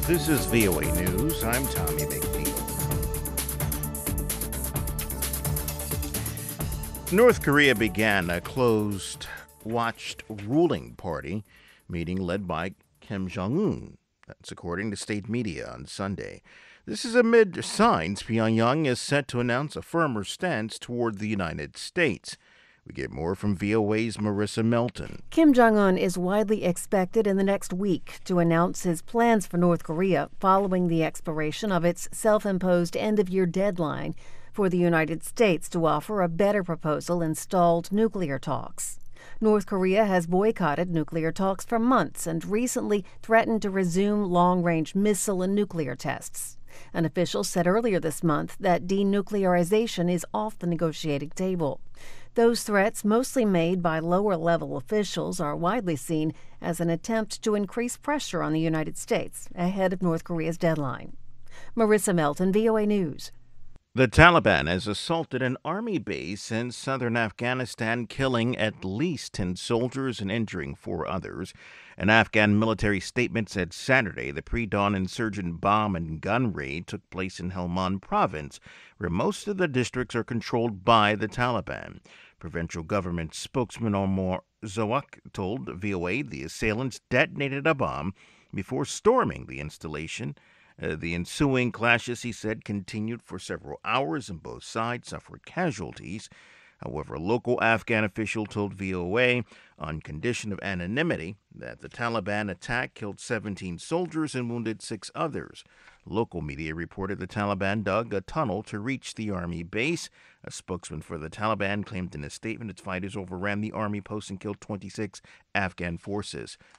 This is VOA News. I'm Tommy McNeil. North Korea began a closed-watched ruling party meeting led by Kim Jong-un. That's according to state media on Sunday. This is amid signs Pyongyang is set to announce a firmer stance toward the United States. We get more from VOA's Marissa Melton. Kim Jong-un is widely expected in the next week to announce his plans for North Korea following the expiration of its self-imposed end-of-year deadline for the United States to offer a better proposal in stalled nuclear talks. North Korea has boycotted nuclear talks for months and recently threatened to resume long-range missile and nuclear tests. An official said earlier this month that denuclearization is off the negotiating table. Those threats, mostly made by lower-level officials, are widely seen as an attempt to increase pressure on the United States ahead of North Korea's deadline. Marissa Melton, VOA News. The Taliban has assaulted an army base in southern Afghanistan, killing at least 10 soldiers and injuring 4 others. An Afghan military statement said Saturday the pre-dawn insurgent bomb and gun raid took place in Helmand province, where most of the districts are controlled by the Taliban. Provincial government spokesman Omar Zawak told VOA the assailants detonated a bomb before storming the installation. The ensuing clashes, he said, continued for several hours and both sides suffered casualties. However, a local Afghan official told VOA, on condition of anonymity, that the Taliban attack killed 17 soldiers and wounded 6 others. Local media reported the Taliban dug a tunnel to reach the army base. A spokesman for the Taliban claimed in a statement its fighters overran the army post and killed 26 Afghan forces.